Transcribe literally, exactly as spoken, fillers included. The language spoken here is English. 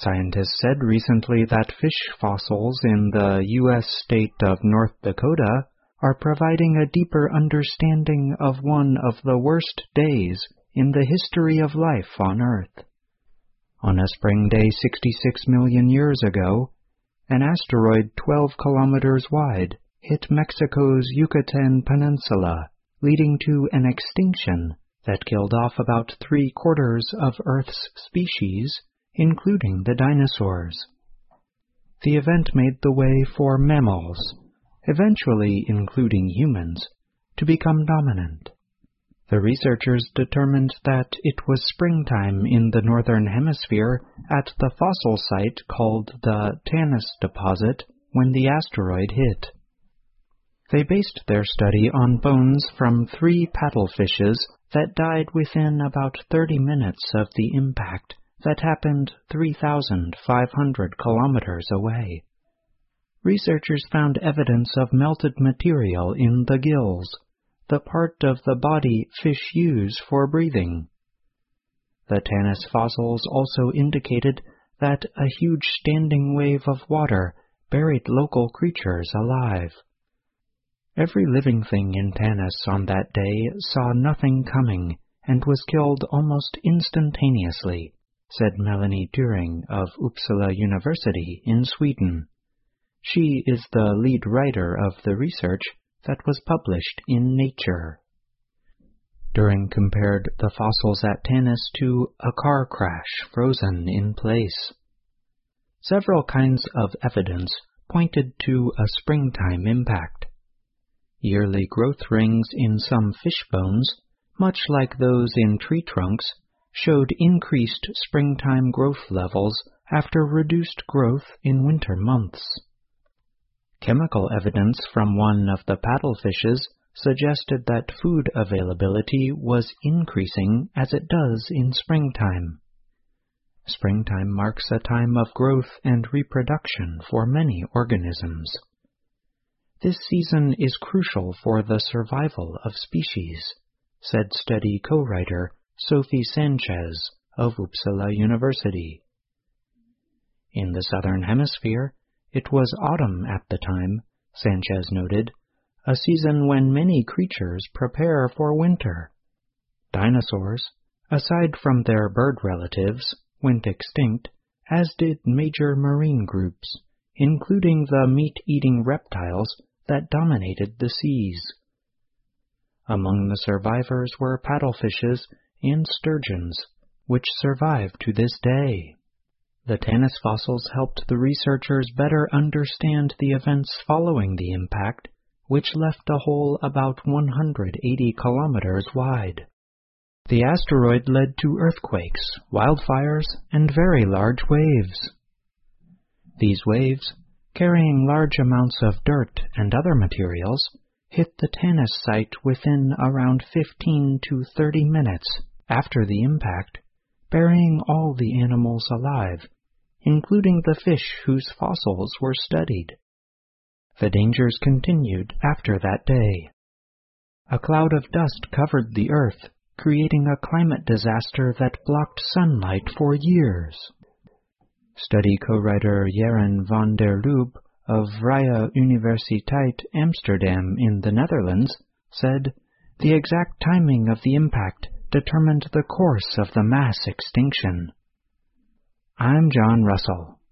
Scientists said recently that fish fossils in the U S state of North Dakota are providing a deeper understanding of one of the worst days in the history of life on Earth. On a spring day sixty-six million years ago, an asteroid twelve kilometers wide hit Mexico's Yucatan Peninsula, leading to an extinction that killed off about three-quarters of Earth's species, including the dinosaurs. The event made the way for mammals, eventually including humans, to become dominant. The researchers determined that it was springtime in the northern hemisphere at the fossil site called the Tanis deposit when the asteroid hit. They based their study on bones from three paddlefishes that died within about thirty minutes of the impact that happened three thousand five hundred kilometers away. Researchers found evidence of melted material in the gills, the part of the body fish use for breathing. The Tanis fossils also indicated that a huge standing wave of water buried local creatures alive. Every living thing in Tanis on that day saw nothing coming and was killed almost instantaneously, said Melanie Turing of Uppsala University in Sweden. She is the lead writer of the research that was published in Nature. Turing compared the fossils at Tanis to a car crash frozen in place. Several kinds of evidence pointed to a springtime impact. Yearly growth rings in some fish bones, much like those in tree trunks, showed increased springtime growth levels after reduced growth in winter months. Chemical evidence from one of the paddlefishes suggested that food availability was increasing as it does in springtime. Springtime marks a time of growth and reproduction for many organisms. This season is crucial for the survival of species, said study co-writer Sophie Sanchez of Uppsala University. In the southern hemisphere, it was autumn at the time, Sanchez noted, a season when many creatures prepare for winter. Dinosaurs, aside from their bird relatives, went extinct, as did major marine groups, including the meat-eating reptiles that dominated the seas. Among the survivors were paddlefishes and sturgeons, which survive to this day. The Tanis fossils helped the researchers better understand the events following the impact, which left a hole about one hundred eighty kilometers wide. The asteroid led to earthquakes, wildfires, and very large waves. These waves, carrying large amounts of dirt and other materials, hit the Tanis site within around fifteen to thirty minutes after the impact, burying all the animals alive, including the fish whose fossils were studied. The dangers continued after that day. A cloud of dust covered the Earth, creating a climate disaster that blocked sunlight for years. Study co-writer Jeroen van der Lubbe of Vrije Universiteit Amsterdam in the Netherlands said, "The exact timing of the impact determined the course of the mass extinction." I'm John Russell.